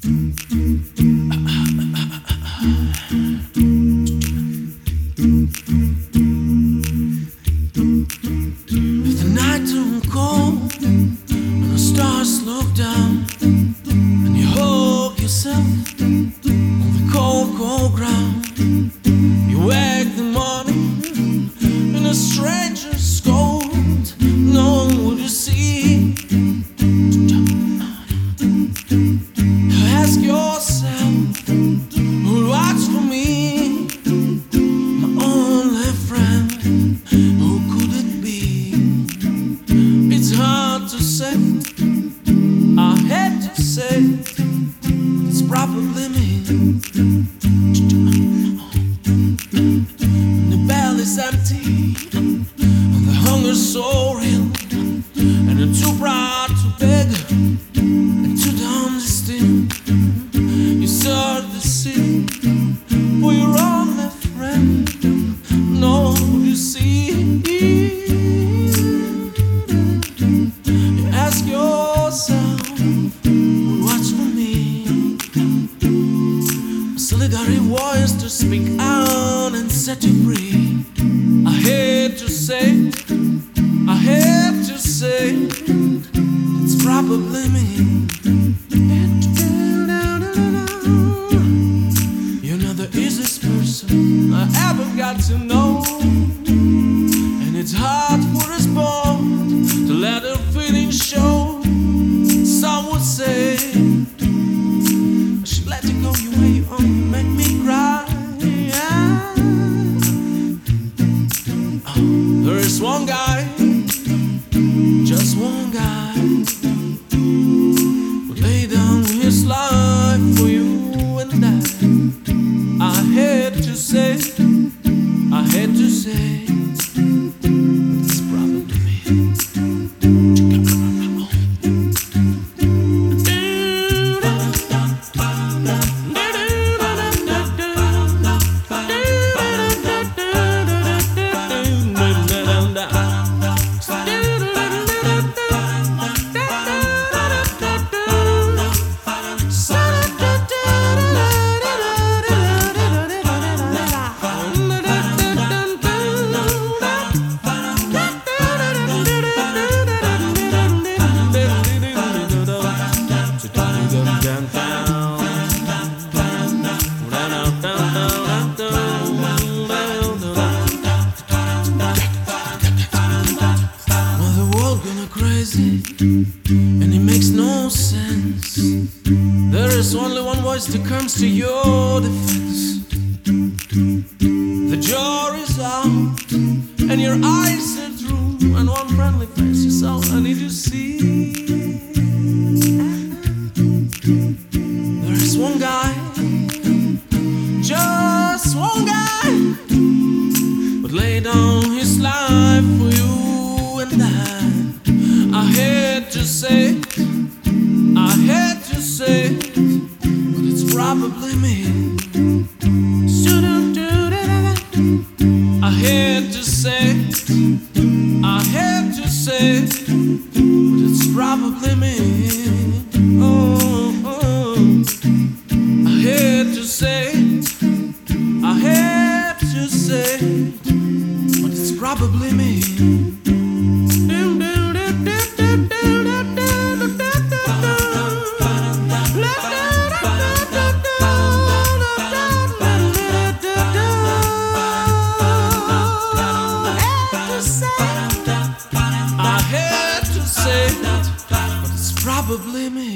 If the night turned cold and the stars look down, and you hug yourself on the cold, cold ground, you wake the morning in a stranger's cold. No one would you see. You ask yourself, who'll watch for me? My only friend, who could it be? It's hard to say, I hate to say, it's probably me. And the belly's empty, and the hunger's so real, and you're too proud to beg, and too dumb to steal. You start to see for your only friend. No, you see. You ask yourself, who'll watch for me? A solitary voice to speak out and set you free. I hate to say, I hate to say, it's probably me. You're not the easiest person I ever got to know, and it's hard to respond to let a feeling show. Some would say I should let you go, you way you only make me cry. There is one guy, just one guy, who lay down his life for you and I hate to say, I hate to say, it's probably me. And it makes no sense. There is only one voice that comes to your defense. The jury's out and your eyes are through, and one friendly face is all I need to see. There is one guy, just one guy, would lay down his life for you and I hate to say, I hate to say, but it's probably me. I hate to say, I hate to say, but it's probably me. Oh, oh. I hate to say, I hate to say, but it's probably me. I hate to say it, but it's probably me.